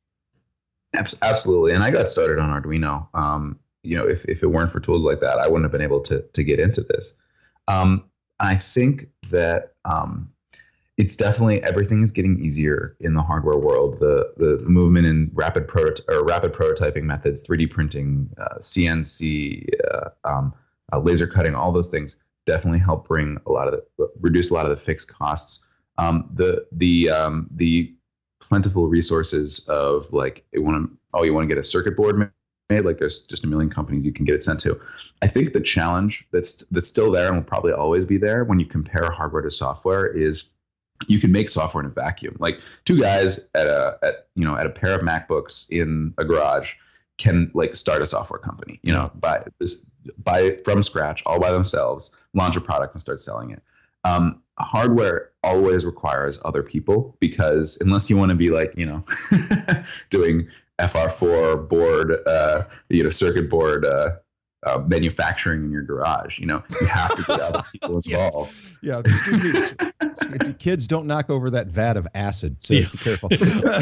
Absolutely. And I got started on Arduino. Um, you know, if, if it weren't for tools like that, I wouldn't have been able to, to get into this. Um, I think that um, it's definitely, everything is getting easier in the hardware world. The the movement in rapid proto- or rapid prototyping methods, three D printing, uh, C N C, uh, um, uh, laser cutting, all those things definitely help bring a lot of the, reduce a lot of the fixed costs. Um, the the um, the plentiful resources of like it want to oh you want to get a circuit board made, like there's just a million companies you can get it sent to. I think the challenge that's that's still there and will probably always be there when you compare hardware to software is you can make software in a vacuum. Like two guys at a at you know at a pair of MacBooks in a garage can like start a software company, you know, buy this, buy it from scratch, all by themselves, launch a product and start selling it. Um, hardware always requires other people because unless you want to be like, you know, doing F R four board, uh, you know, circuit board uh, uh, manufacturing in your garage, you know, you have to get other people involved. Yeah. yeah. Kids, don't knock over that vat of acid. So yeah. Be careful.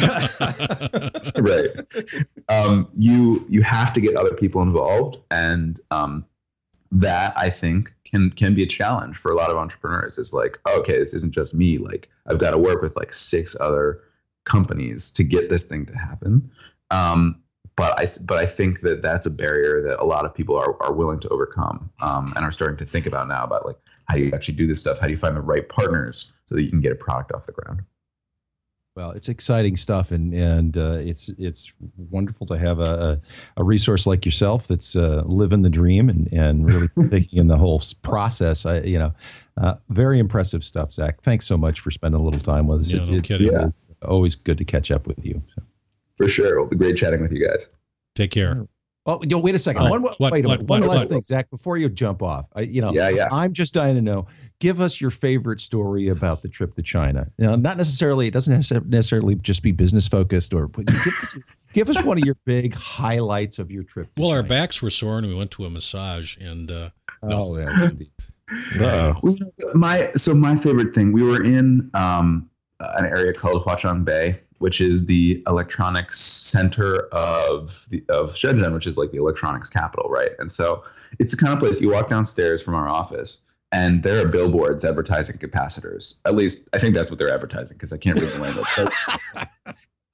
Right. Um, you you have to get other people involved, and um, that I think can can be a challenge for a lot of entrepreneurs. It's like, okay, this isn't just me. Like I've got to work with like six other companies to get this thing to happen. Um, but I but I think that that's a barrier that a lot of people are are willing to overcome um, and are starting to think about now about like how do you actually do this stuff? How do you find the right partners so that you can get a product off the ground? Well, it's exciting stuff, and and uh, it's it's wonderful to have a, a resource like yourself that's uh, living the dream and and really taking in the whole process. I, you know, uh, very impressive stuff, Zach. Thanks so much for spending a little time with us. Yeah, it, no it, kidding. Yeah. It's always good to catch up with you. So. For sure, it'll be great chatting with you guys. Take care. Oh, yo, wait a second. Oh, one, what, wait a what, minute. One what, last what? thing, Zach, before you jump off. I, you know, yeah, yeah. I'm just dying to know. Give us your favorite story about the trip to China. You know, not necessarily. It doesn't necessarily just be business focused, or give us, give us one of your big highlights of your trip. To well, China. Our backs were sore, and we went to a massage, and uh, oh, no. yeah. Uh-oh. Well, my so my favorite thing. We were in um, an area called Huaqiang Bay, which is the electronics center of the, of Shenzhen, which is like the electronics capital, right? And so it's the kind of place you walk downstairs from our office, and there are billboards advertising capacitors. At least I think that's what they're advertising because I can't read the language. But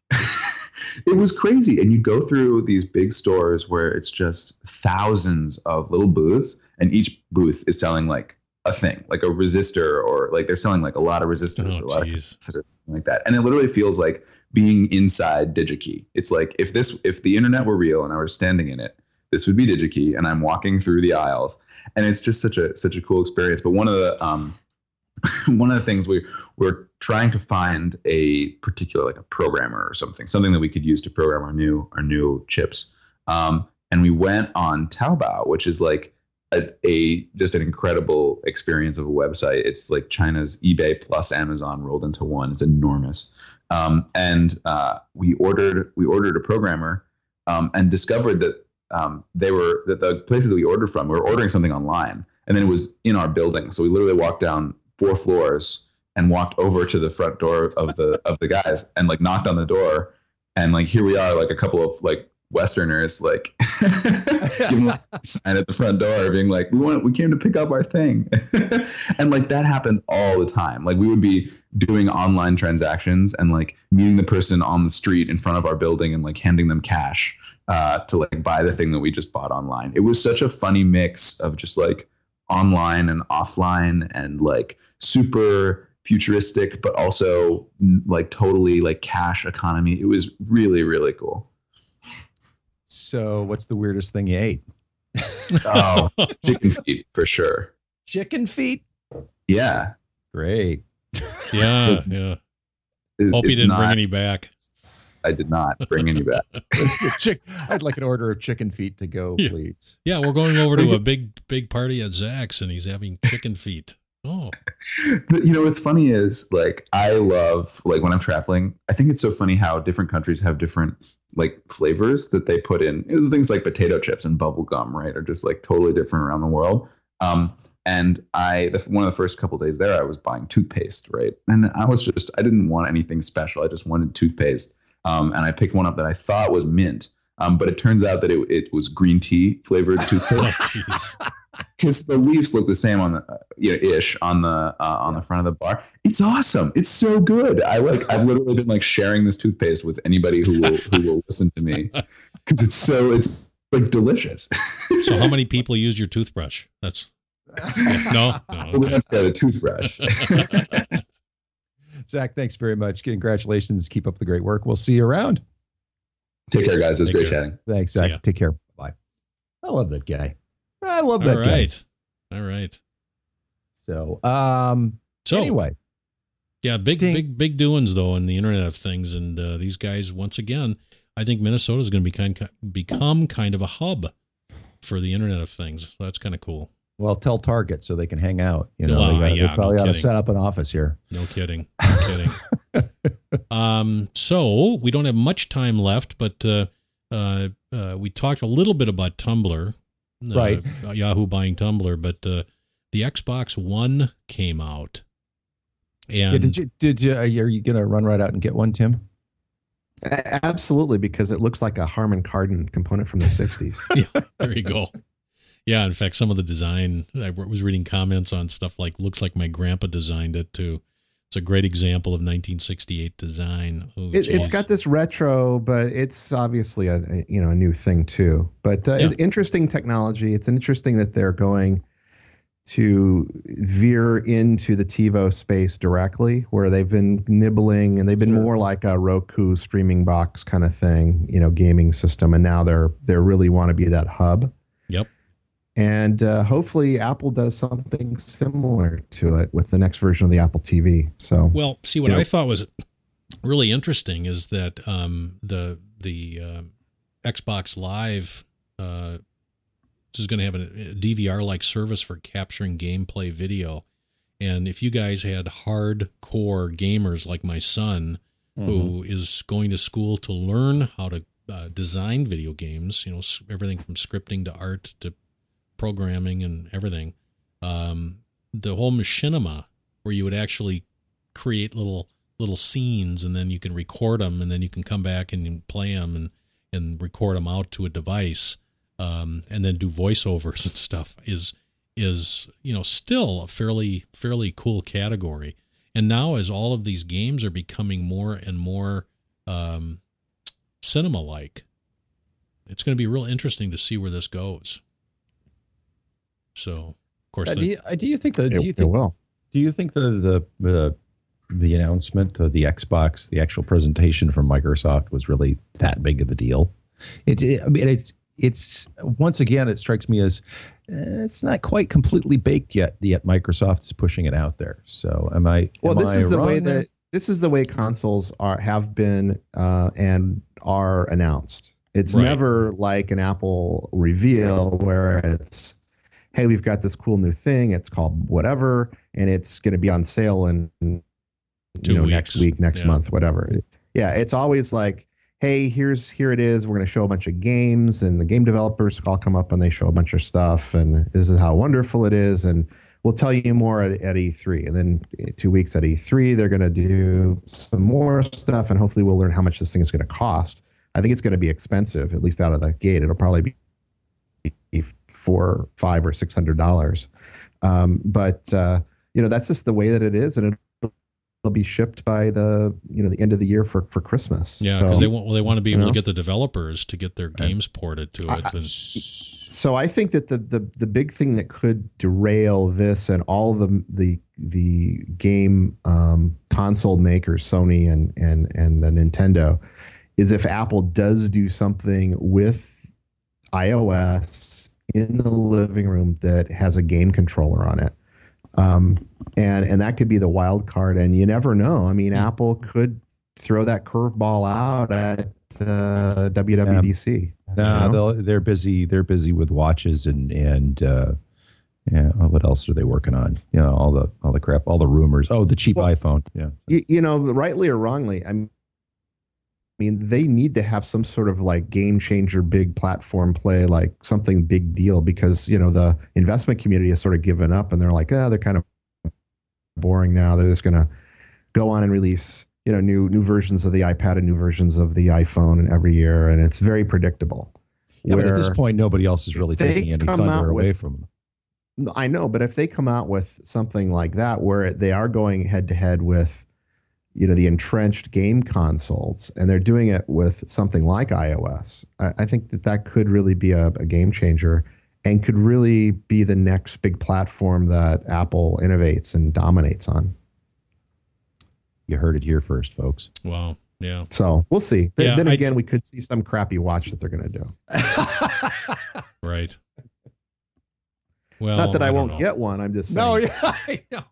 it was crazy, and you go through these big stores where it's just thousands of little booths, and each booth is selling like a thing, like a resistor, or like they're selling like a lot of resistors, oh, or a lot geez. of capacitors, like that. And it literally feels like being inside DigiKey. It's like if this, if the internet were real and I was standing in it, this would be DigiKey, and I'm walking through the aisles, and it's just such a such a cool experience. But one of the um, one of the things we we're trying to find a particular, like a programmer or something, something that we could use to program our new our new chips. Um, and we went on Taobao, which is like a, a just an incredible experience of a website. It's like China's eBay plus Amazon rolled into one. It's enormous. Um, and uh, we ordered we ordered a programmer um, and discovered that um, they were that the places that we ordered from, we were ordering something online, and then it was in our building. So we literally walked down four floors and walked over to the front door of the of the guys and like knocked on the door, and like here we are, like a couple of like Westerners, like giving a sign at the front door, being like, "We want, we came to pick up our thing," and like that happened all the time. Like we would be doing online transactions and like meeting the person on the street in front of our building and like handing them cash uh, to like buy the thing that we just bought online. It was such a funny mix of just like online and offline and like super futuristic, but also like totally like cash economy. It was really, really cool. So what's the weirdest thing you ate? Oh, chicken feet for sure. Chicken feet? Yeah. Great. Yeah. It's- yeah. It- Hope you it's didn't not- bring any back. I did not bring any back. Chick- I'd like an order of chicken feet to go, Yeah. please. Yeah, we're going over to a big, big party at Zach's, and he's having chicken feet. Oh, But, you know, what's funny is like I love like when I'm traveling, I think it's so funny how different countries have different like flavors that they put in. You know, things like potato chips and bubble gum, right, are just like totally different around the world. Um, and I, the, one of the first couple of days there, I was buying toothpaste, right, and I was just I didn't want anything special. I just wanted toothpaste, um, and I picked one up that I thought was mint, um, but it turns out that it, it was green tea flavored oh toothpaste. jeez. Because the leaves look the same on the uh, you know, ish on the uh, on the front of the bar. It's awesome. It's so good. I like. I've literally been like sharing this toothpaste with anybody who will who will listen to me because it's so it's like delicious. So how many people use your toothbrush? That's no. no We okay. have to have a toothbrush. Zach, thanks very much. Congratulations. Keep up the great work. We'll see you around. Take care, guys. It was Take great care. chatting. Thanks, See Zach. ya. Take care. Bye. I love that guy. I love All that guy. right. All right. So, um, So anyway, yeah, big, Ding. big, big doings though in the Internet of Things, and uh, these guys once again. I think Minnesota is going to be kind, become kind of a hub for the Internet of Things. So that's kind of cool. well, tell Target so they can hang out. You know, Ah, they, gotta, yeah, they probably no ought to kidding. set up an office here. No kidding. No kidding. Um, so we don't have much time left, but uh, uh, uh, we talked a little bit about Tumblr, uh, Right. Yahoo buying Tumblr, but uh, the Xbox One came out, and Yeah, did you? Did you? Are you going to run right out and get one, Tim? A- Absolutely, because it looks like a Harman Kardon component from the sixties. there you go. Yeah, in fact, some of the design, I was reading comments on stuff like, looks like my grandpa designed it too. It's a great example of nineteen sixty-eight design. Oh, It, it's geez. got this retro, but it's obviously a, a you know a new thing too. But uh, Yeah. it's interesting technology. It's interesting that they're going to veer into the TiVo space directly, where they've been nibbling and they've been Sure. more like a Roku streaming box kind of thing, you know, gaming system, and now they're they really want to be that hub. Yep. And uh, hopefully Apple does something similar to it with the next version of the Apple T V. So Well, see, what You know- I thought was really interesting is that um, the the uh, Xbox Live uh, this is going to have a, a D V R-like service for capturing gameplay video. And if you guys had hardcore gamers like my son, Mm-hmm. who is going to school to learn how to uh, design video games, you know, s- everything from scripting to art to programming and everything, um, the whole machinima where you would actually create little little scenes and then you can record them and then you can come back and play them and, and record them out to a device, um, and then do voiceovers and stuff is is you know still a fairly fairly cool category. And now, as all of these games are becoming more and more um, cinema-like, it's going to be real interesting to see where this goes. So, of course, Uh, the, do, you, uh, do you think the? Do it, you it think? will. Do you think the the the the announcement of the Xbox, the actual presentation from Microsoft, was really that big of a deal? It, it I mean, it's it's once again, it strikes me as eh, it's not quite completely baked yet. Yet Microsoft is pushing it out there. So am I? Well, am this I is the way wrong there? that this is the way consoles are have been uh, and are announced. It's Right. never like an Apple reveal where it's, hey, we've got this cool new thing. It's called whatever, and it's going to be on sale in you Two know weeks. next week, next Yeah. month, whatever. Yeah, it's always like, hey, here's here it is. We're going to show a bunch of games, and the game developers all come up and they show a bunch of stuff, and this is how wonderful it is, and we'll tell you more at, at E three. And then two weeks at E three, they're going to do some more stuff, and hopefully we'll learn how much this thing is going to cost. I think it's going to be expensive, at least out of the gate. It'll probably be four, five, or six hundred dollars. Um, but uh, you know, that's just the way that it is, and it'll, it'll be shipped by the you know the end of the year for for Christmas. Yeah, So- because they want well, they want to be you able know? to get the developers to get their games ported to it. I- And, So I think that the, the the big thing that could derail this and all the the the game um, console makers, Sony and and and uh, Nintendo, is if Apple does do something with iOS in the living room that has a game controller on it, um, and and that could be the wild card. And you never know. I mean, Apple could throw that curveball out at uh, W W D C. No, You know? they'll, they're busy. They're busy with watches and and uh, yeah. What else are they working on? You know, all the all the crap, all the rumors. Oh, the cheap Well, iPhone. Yeah. You, you know, rightly or wrongly, I mean, they need to have some sort of like game changer, big platform play, like something big deal, because you know the investment community has sort of given up, and they're like, oh, they're kind of boring now. They're just going to go on and release you know new new versions of the iPad and new versions of the iPhone and every year, and it's very predictable. Yeah, but at this Where- point, nobody else is really they taking any come out thunder away with- from them. I know, but if they come out with something like that, where they are going head to head with, you know, the entrenched game consoles, and they're doing it with something like iOS, I, I think that that could really be a, a game changer, and could really be the next big platform that Apple innovates and dominates on. You heard it here first, folks. wow. Yeah. So we'll see. Then, Yeah, then I- again, we could see some crappy watch that they're going to do. Right. Well, Not that I, don't won't know. get one. I'm just saying. No, yeah, I know.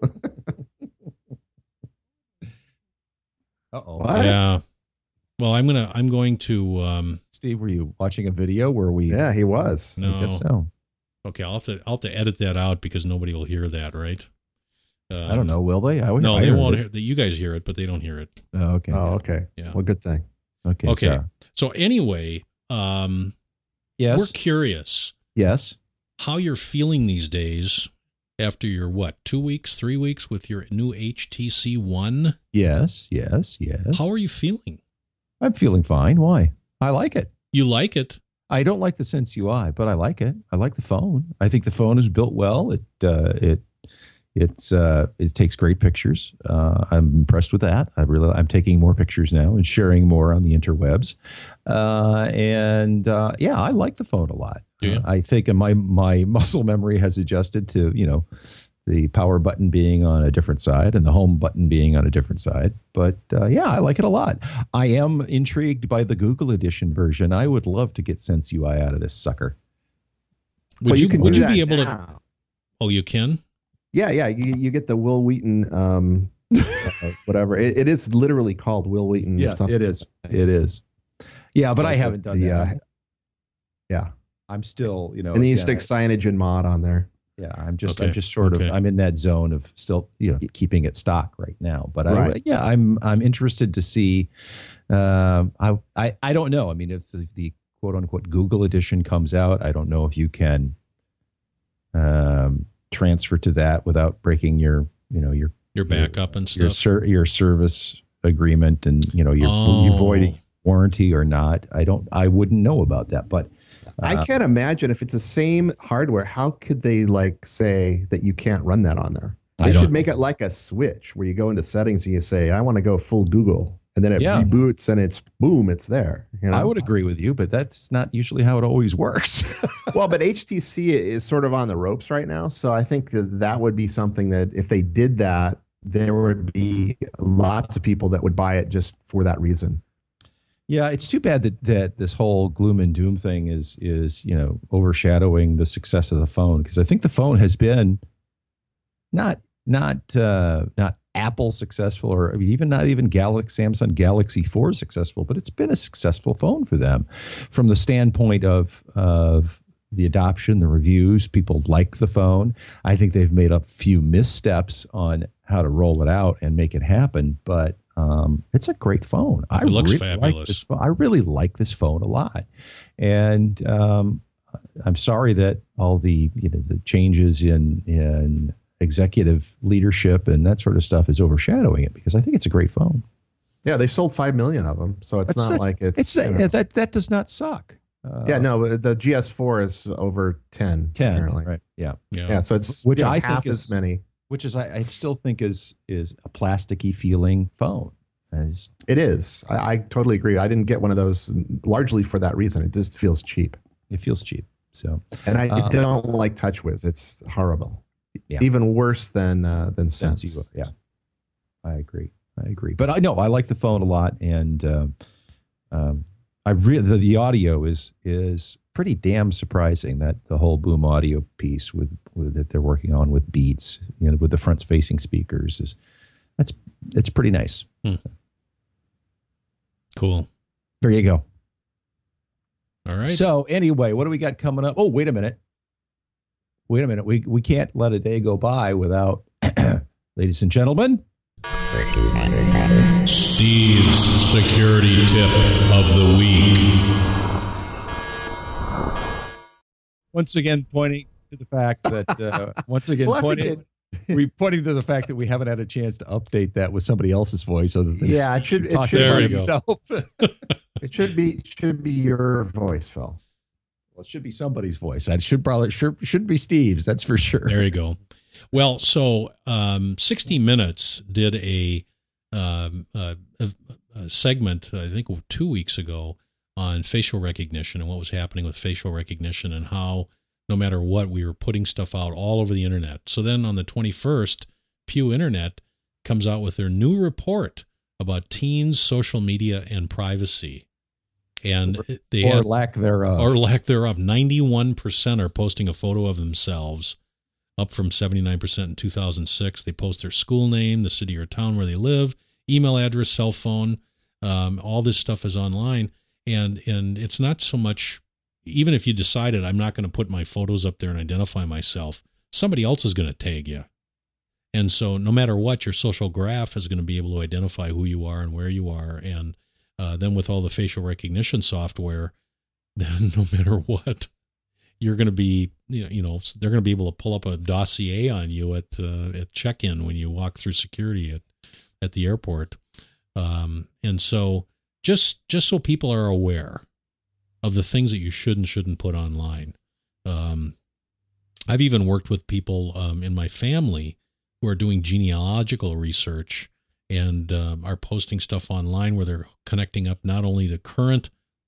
Uh oh, What? Yeah. Well, I'm gonna I'm going to um Steve, were you watching a video where we? Yeah, he was. no. I guess so. Okay, I'll have to I'll have to edit that out because nobody will hear that, right? Um, I don't know. Will they? I would. No, I they heard won't it. hear. You guys hear it, but they don't hear it. Oh, okay. Oh, okay. Yeah. Well, good thing. okay. Okay. Sarah. So anyway, um, Yes. we're curious Yes. how you're feeling these days after your what two weeks, three weeks with your new H T C One. Yes. Yes. Yes. How are you feeling? I'm feeling fine. Why? I like it. You like it? I don't like the Sense U I, but I like it. I like the phone. I think the phone is built well. It uh, it it's uh, it takes great pictures. Uh, I'm impressed with that. I really I'm taking more pictures now and sharing more on the interwebs. Uh, and uh, yeah, I like the phone a lot. Do you? Uh, I think my my muscle memory has adjusted to you know the power button being on a different side and the home button being on a different side. But uh, yeah, I like it a lot. I am intrigued by the Google Edition version. I would love to get Sense U I out of this sucker. Would Well, you, can would do you that be able to? now. Oh, you can. Yeah, yeah. You, you get the Will Wheaton, um, uh, whatever. It, it is literally called Will Wheaton. Yeah, something. it is. It is. Yeah, but I Like haven't done the, that. uh, yeah, I'm still, you know, and then you again, stick signage and mod on there. Yeah, I'm just Okay, I'm just sort okay. of I'm in that zone of still you know keeping it stock right now. But I Right. yeah I'm I'm interested to see. Um, I I I don't know. I mean, if the, the quote unquote Google edition comes out, I don't know if you can um, transfer to that without breaking your you know your Your backup and your stuff. ser- your service agreement and you know your Oh. you voiding warranty or not. I don't. I wouldn't know about that, but. I Uh, can't imagine if it's the same hardware. How could they like say that you can't run that on there? I They don't- should make it like a switch where you go into settings and you say, "I want to go full Google," and then it Yeah. reboots and it's boom, it's there. You know? I would agree with you, but that's not usually how it always works. Well, but H T C is sort of on the ropes right now, so I think that that would be something that if they did that, there would be lots of people that would buy it just for that reason. Yeah, it's too bad that that this whole gloom and doom thing is is you know overshadowing the success of the phone, because I think the phone has been not not uh, not Apple successful, or even not even Galaxy, Samsung Galaxy four successful, but it's been a successful phone for them from the standpoint of of the adoption, the reviews. People like the phone. I think they've made a few missteps on how to roll it out and make it happen, but um, it's a great phone. I It looks really fabulous. Like this phone. I really like this phone a lot, and um, I'm sorry that all the you know the changes in in executive leadership and that sort of stuff is overshadowing it, because I think it's a great phone. Yeah, they sold five million of them, so it's That's- not that's- like it's. It's you know- that that does not suck. Uh, yeah, no, the G S four is over ten. ten, apparently. right? Yeah, Yeah. Yeah, so it's Which you know, I think half is- as many. which is I, I still think is is a plasticky feeling phone. And it's- It is. I, I totally agree. I didn't get one of those largely for that reason. It just feels cheap, it feels cheap. So and I Um, don't like TouchWiz. It's horrible. Yeah. Even worse than uh, than Sense Sense. you- yeah, I agree. I agree. But I know I like the phone a lot, and um, um, I really the, the audio is is pretty damn surprising. That the whole Boom Audio piece with, with that they're working on with Beats, you know, with the front facing speakers is that's it's pretty nice. Cool. There you go. All right. So anyway, what do we got coming up? Oh, wait a minute. Wait a minute. We we can't let a day go by without, ladies and gentlemen. Steve's security tip of the week. Once again, pointing to the fact that uh, once again Well, I think pointing we pointing to the fact that we haven't had a chance to update that with somebody else's voice other than Yeah, it should. It talking should, There about we be, go. himself. it should be. Should be your voice, Phil. Well, it should be somebody's voice. I should probably sure shouldn't be Steve's. That's for sure. There you go. Well, so um, sixty Minutes did a, um, a, a, a segment, I think two weeks ago, on facial recognition and what was happening with facial recognition and how no matter what, we were putting stuff out all over the internet. So then on the twenty-first, Pew Internet comes out with their new report about teens, social media, and privacy. And they Or had, lack thereof. or lack thereof, ninety-one percent are posting a photo of themselves, up from seventy-nine percent in two thousand six. They post their school name, the city or town where they live, email address, cell phone. Um, all this stuff is online. And and it's not so much, even if you decided I'm not going to put my photos up there and identify myself, somebody else is going to tag you. And so no matter what, your social graph is going to be able to identify who you are and where you are. And uh, then with all the facial recognition software, then no matter what, you're going to be, you know, you know, they're going to be able to pull up a dossier on you at uh, at check-in when you walk through security at, at the airport. Um, and so just just so people are aware of the things that you should and shouldn't put online. Um, I've even worked with people um, in my family who are doing genealogical research and um, are posting stuff online where they're connecting up not only to current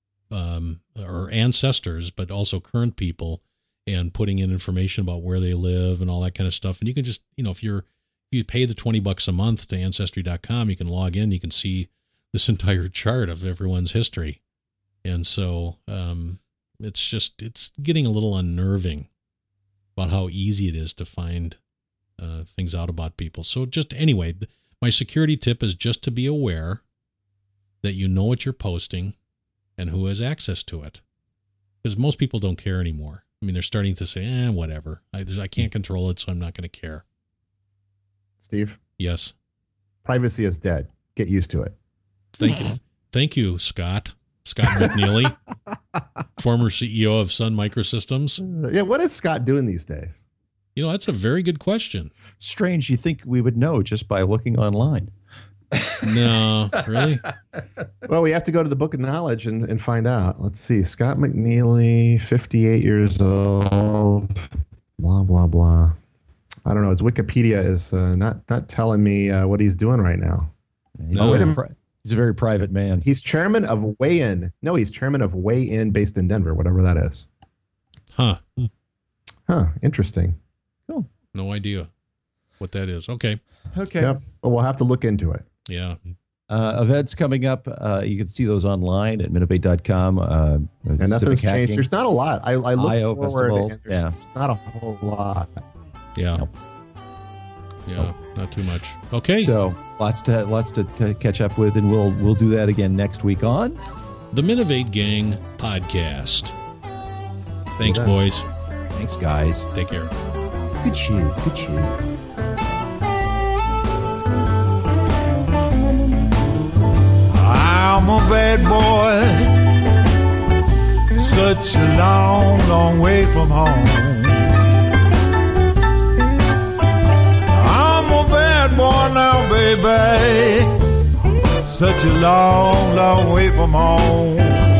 um, or ancestors, but also current people and putting in information about where they live and all that kind of stuff. And you can just, you know, if you're, if you pay the twenty bucks a month to ancestry dot com, you can log in, you can see this entire chart of everyone's history. And so um, it's just, it's getting a little unnerving about how easy it is to find uh, things out about people. So just anyway, my security tip is just to be aware that you know what you're posting and who has access to it. Because most people don't care anymore. I mean, they're starting to say, eh, whatever. I, there's- I can't control it, so I'm not going to care. Steve, Yes. privacy is dead. Get used to it. Thank you. Thank you, Scott. Scott McNeely, former C E O of Sun Microsystems. Yeah, what is Scott doing these days? You know, that's a very good question. Strange. You think we would know just by looking online. No, really? Well, we have to go to the Book of Knowledge and, and find out. Let's see. Scott McNeely, fifty-eight years old, blah, blah, blah. I don't know. His Wikipedia is uh, not, not telling me uh, what he's doing right now. He's, No. a very pri- he's a very private man. He's chairman of Weigh In. No, he's chairman of Weigh In based in Denver, whatever that is. Huh. Huh. Interesting. No idea what that is. Okay. Okay. Yep. Well, we'll have to look into it. Yeah. Uh, events coming up. Uh, you can see those online at minute dot com. Uh, And nothing's changed. There's not a lot. I, I look I O forward Festival, and there's yeah. just not a whole lot. Yeah. Nope. Yeah, not too much. Okay. So lots to lots to, to catch up with, and we'll we'll do that again next week on the Minovate Gang podcast. Thanks, Yeah. boys. Thanks, guys. Take care. Good shoe. Good shoe. I'm a bad boy, such a long, long way from home. I'm a bad boy now, baby, such a long, long way from home.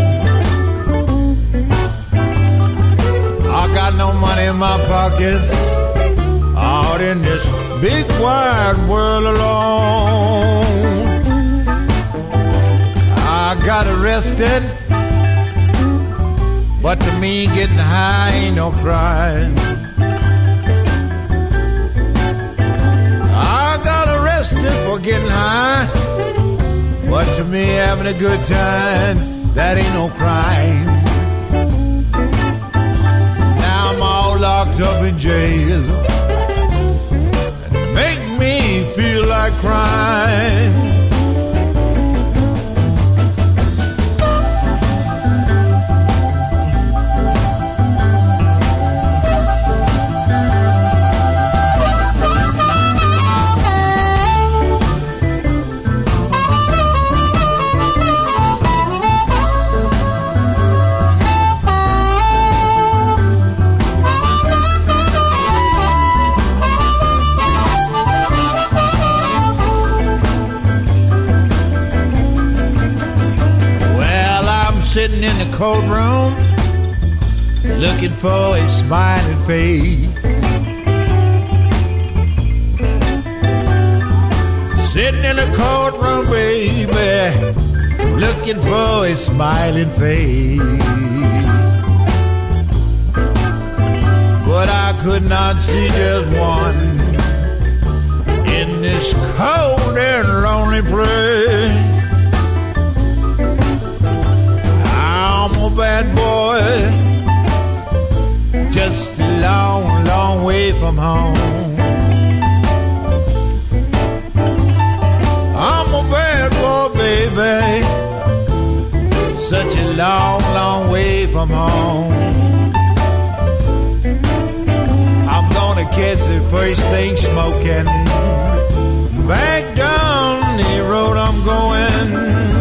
I got no money in my pockets, out in this big wide world alone. I got arrested, but to me getting high ain't no crime. I got arrested for getting high, but to me having a good time, that ain't no crime. Now I'm all locked up in jail, and it make me feel like crying. Sitting in the courtroom, looking for a smiling face. Sitting in the courtroom, baby, looking for a smiling face. But I could not see just one in this cold and lonely place. I'm a bad boy, just a long, long way from home. I'm a bad boy, baby, such a long, long way from home. I'm gonna catch the first thing smoking, back down the road I'm going.